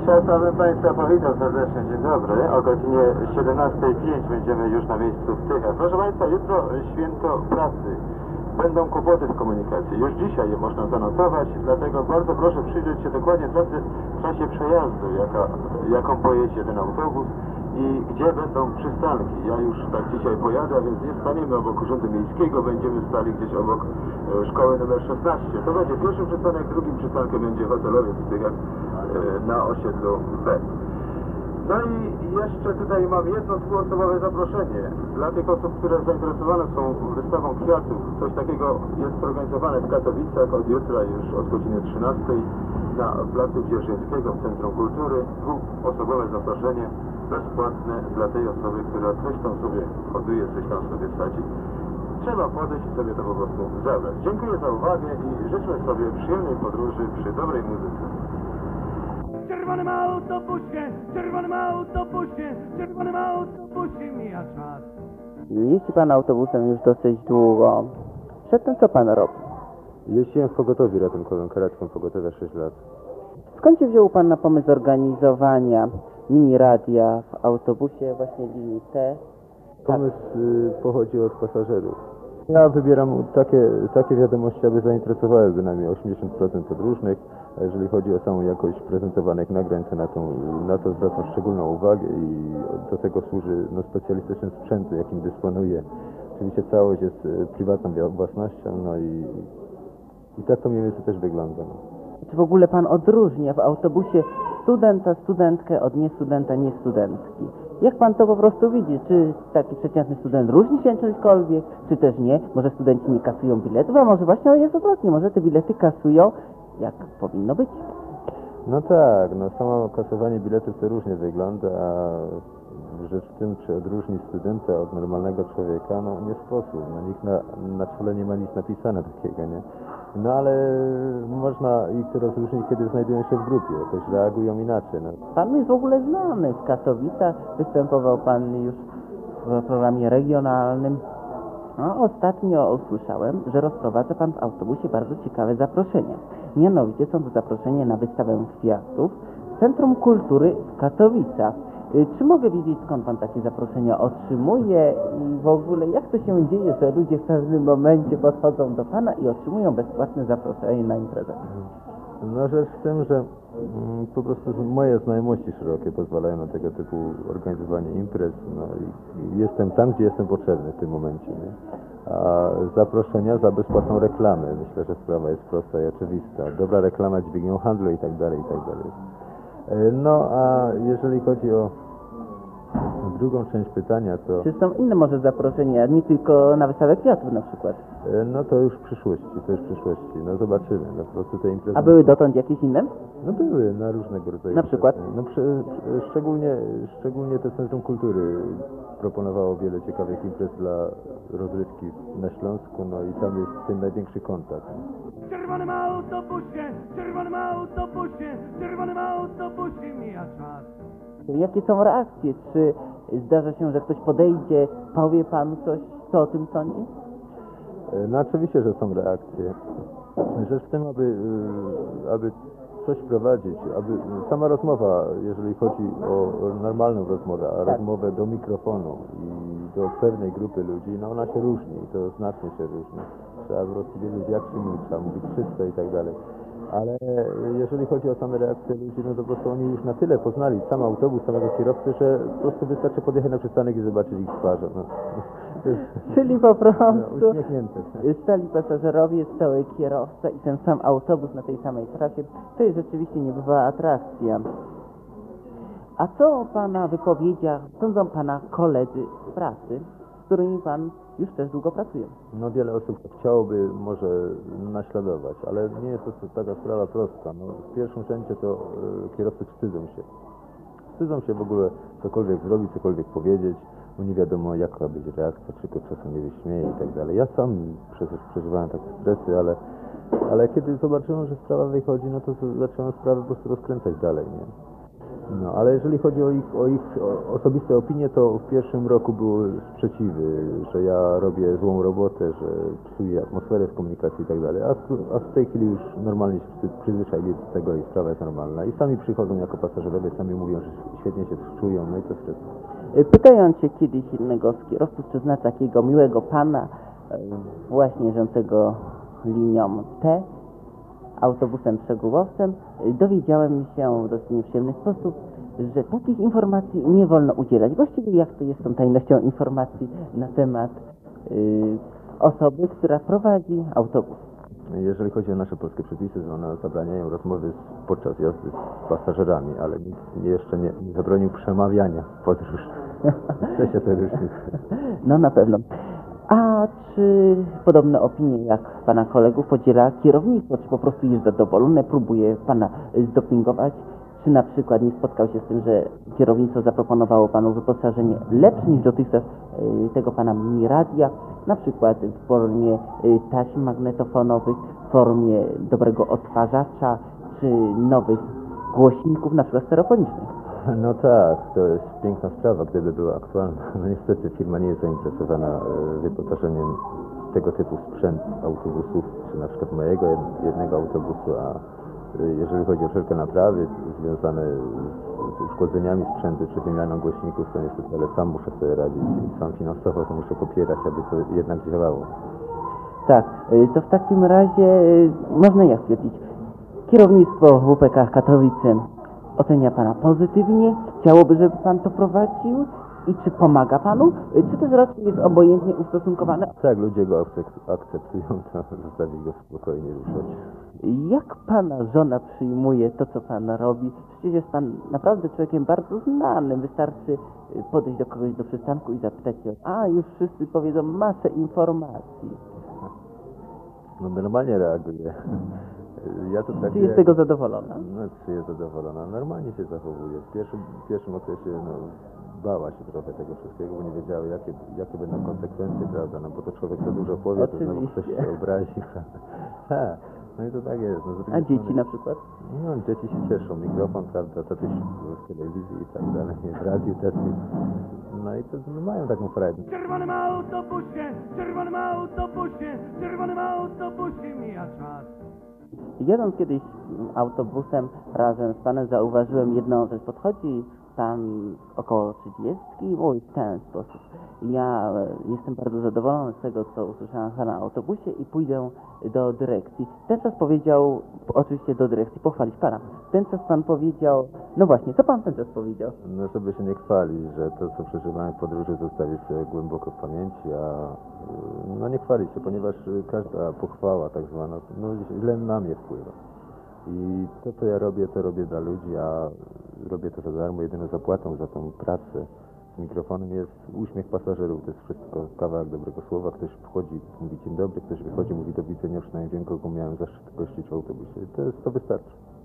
Trzeba Państwa powitał serdecznie, dzień dobry. O godzinie 17:05 będziemy już na miejscu w Tychach. Proszę Państwa, jutro święto pracy. Będą kłopoty w komunikacji. Już dzisiaj je można zanotować, dlatego bardzo proszę przyjrzeć się dokładnie trasie przejazdu, jaką pojedzie ten autobus i gdzie będą przystanki. Ja już tak dzisiaj pojadę, więc nie staniemy obok Urzędu Miejskiego, będziemy stali gdzieś obok szkoły numer 16. To będzie pierwszy przystanek, drugim przystankiem będzie hotelowiec w Tychach na osiedlu B. No i jeszcze tutaj mam jedno dwuosobowe zaproszenie dla tych osób, które zainteresowane są wystawą kwiatów. Coś takiego jest organizowane w Katowicach od jutra już od godziny 13 na placu Dzierżyńskiego w Centrum Kultury. Dwuosobowe zaproszenie bezpłatne dla tej osoby, która coś tam sobie hoduje, coś tam sobie sadzi. Trzeba podejść i sobie to po prostu zabrać. Dziękuję za uwagę i życzę sobie przyjemnej podróży przy dobrej muzyce. W czerwonym autobusie, w czerwonym autobusie, w czerwonym autobusie mija czas. Jeździ pan autobusem już dosyć długo. Przedtem co pan robi? Jeździłem w pogotowiu ratunkowym, karetką pogotowia 6 lat. Skąd się wziął pan na pomysł zorganizowania mini radia w autobusie właśnie linii T? Pomysł pochodzi od pasażerów. Ja wybieram takie wiadomości, aby zainteresowały bynajmniej 80% podróżnych, a jeżeli chodzi o samą jakość prezentowanych nagrań, to na to zwracam szczególną uwagę i do tego służy specjalistyczny sprzęt, jakim dysponuję. Oczywiście całość jest prywatną własnością, no i tak to mniej więcej też wygląda. No. Czy w ogóle pan odróżnia w autobusie studenta, studentkę od niestudenta, niestudentki? Jak pan to po prostu widzi? Czy taki przeciętny student różni się czymkolwiek, czy też nie? Może studenci nie kasują biletów, a może właśnie jest odwrotnie, może te bilety kasują, jak powinno być? No tak, samo kasowanie biletów to różnie wygląda, a rzecz w tym, czy odróżni studenta od normalnego człowieka, nie sposób. Nikt na czole nie ma nic napisane takiego, nie? No ale można ich rozróżnić, kiedy znajdują się w grupie, jakoś reagują inaczej. Pan jest w ogóle znany w Katowicach, występował pan już w programie regionalnym. Ostatnio usłyszałem, że rozprowadza pan w autobusie bardzo ciekawe zaproszenia. Mianowicie są to zaproszenia na wystawę kwiatów w Centrum Kultury w Katowicach. Czy mogę wiedzieć, skąd pan takie zaproszenia otrzymuje i w ogóle jak to się dzieje, że ludzie w pewnym momencie podchodzą do pana i otrzymują bezpłatne zaproszenie na imprezę? Rzecz w tym, że po prostu moje znajomości szerokie pozwalają na tego typu organizowanie imprez, i jestem tam, gdzie jestem potrzebny w tym momencie, nie? A zaproszenia za bezpłatną reklamę, myślę, że sprawa jest prosta i oczywista. Dobra reklama dźwignią handlu i tak dalej, i tak dalej. A jeżeli chodzi o drugą część pytania, to... Czy są inne może zaproszenia, nie tylko na wystawę kwiatów na przykład? To już w przyszłości, zobaczymy, po prostu te imprezy... A były dotąd jakieś inne? Były na różnego rodzaju... Na przykład? Szczególnie to Centrum Kultury proponowało wiele ciekawych imprez dla rozrywki na Śląsku, i tam jest ten największy kontakt. W czerwonym autobusie, w czerwonym autobusie, w czerwonym autobusie mija czas. Jakie są reakcje? Czy zdarza się, że ktoś podejdzie, powie panu coś, co o tym sądzi? Oczywiście, że są reakcje. Rzecz w tym, aby coś prowadzić, aby sama rozmowa, jeżeli chodzi o normalną rozmowę, a rozmowę do mikrofonu i do pewnej grupy ludzi, ona się różni, to znacznie się różni. Trzeba po prostu wiedzieć, jak się mówi, trzeba mówić czysto i tak dalej. Ale jeżeli chodzi o same reakcje ludzi, to po prostu oni już na tyle poznali sam autobus, samego kierowcę, że po prostu wystarczy podjechać na przystanek i zobaczyć ich twarze. Czyli po prostu uśmiechnięte. stali pasażerowie, stały kierowca i ten sam autobus na tej samej trasie. To jest rzeczywiście niebywała atrakcja. A co o pana wypowiedziach sądzą pana koledzy z pracy, z którymi pan już też długo pracuje? Wiele osób chciałoby może naśladować, ale nie jest to taka sprawa prosta. W pierwszym rzędzie to kierowcy wstydzą się. Wstydzą się w ogóle cokolwiek zrobić, cokolwiek powiedzieć, bo nie wiadomo jaka będzie reakcja, czy ktoś czasem nie wyśmieje i tak dalej. Ja sam przecież przeżywałem takie stresy, ale kiedy zobaczyłem, że sprawa wychodzi, to zacząłem sprawę po prostu rozkręcać dalej, nie? No, ale jeżeli chodzi o ich osobiste opinie, to w pierwszym roku były sprzeciwy, że ja robię złą robotę, że psuję atmosferę w komunikacji i tak dalej, a w tej chwili już normalnie się przyzwyczaili do tego i sprawa jest normalna. I sami przychodzą jako pasażerowie, sami mówią, że świetnie się czują, no i to wszystko. Pytając się kiedyś jednego z kierowców, czy zna takiego miłego pana, właśnie jeżdżącego linią T, autobusem przegubowcem, dowiedziałem się w dosyć nieprzyjemny sposób, że takich informacji nie wolno udzielać. Właściwie jak to jest z tą tajnością informacji na temat osoby, która prowadzi autobus? Jeżeli chodzi o nasze polskie przepisy, to one zabraniają rozmowy podczas jazdy z pasażerami, ale nikt jeszcze nie zabronił przemawiania w podróż. W sensie to różnicy. No na pewno. A czy podobne opinie jak pana kolegów podziela kierownictwo? Czy po prostu jest zadowolone, próbuje pana zdopingować? Czy na przykład nie spotkał się z tym, że kierownictwo zaproponowało panu wyposażenie lepsze niż dotychczas tego pana mini radia, na przykład w formie taśm magnetofonowych, w formie dobrego odtwarzacza, czy nowych głośników, na przykład stereofonicznych? No tak, to jest piękna sprawa, gdyby była aktualna. No niestety firma nie jest zainteresowana wyposażeniem tego typu sprzęt autobusów, czy na przykład mojego jednego autobusu, a jeżeli chodzi o wszelkie naprawy związane z uszkodzeniami sprzętu, czy wymianą głośników, to niestety, ale sam muszę sobie radzić i sam finansowo to muszę popierać, aby to jednak działało. Tak, to w takim razie można jak stwierdzić, kierownictwo WPK Katowice ocenia pana pozytywnie, chciałoby, żeby pan to prowadził i czy pomaga panu, czy też raczej jest obojętnie ustosunkowane? Tak, ludzie go akceptują, to zostawić go spokojnie ruszać. Jak pana żona przyjmuje to, co pan robi? Przecież jest pan naprawdę człowiekiem bardzo znanym. Wystarczy podejść do kogoś do przystanku i zapytać się, a już wszyscy powiedzą masę informacji. No normalnie reaguje. Ja to tak Czy jest z tego zadowolona? No, czy jest zadowolona? Normalnie się zachowuje. W pierwszym okresie bała się trochę tego wszystkiego, bo nie wiedziała, jakie będą konsekwencje, prawda? No bo to człowiek za dużo powie, to znowu ktoś się obrazi, prawda? Ha, no i to tak jest. No, A dzieci na przykład? No, dzieci się cieszą. Mikrofon, prawda, tatuś w telewizji i tak dalej, w radiu też. No i to mają taką frajdę. W czerwonym autobusie, w czerwonym autobusie, w czerwonym autobusie mija czas. Jadąc kiedyś autobusem razem z panem zauważyłem jedną rzecz. Podchodzi pan około 30 i mówi w ten sposób. Ja jestem bardzo zadowolony z tego, co usłyszałem w pana autobusie i pójdę do dyrekcji. Ten czas powiedział, oczywiście do dyrekcji, pochwalić pana. Ten czas pan powiedział, no właśnie, co pan ten czas powiedział? No żeby się nie chwalić, że to co przeżywamy w podróży zostawić sobie głęboko w pamięci, a no nie chwalić się, ponieważ każda pochwała tak zwana, no źle na mnie wpływa. I to co ja robię, to robię dla ludzi, a robię to za darmo, jedyną zapłatą za tą pracę z mikrofonem jest uśmiech pasażerów, to jest wszystko, kawałek dobrego słowa, ktoś wchodzi, mówi dzień dobry, ktoś wychodzi, mówi do widzenia, przynajmniej wiem, kogo miałem zaszczyt gościć w autobusie, to wystarczy.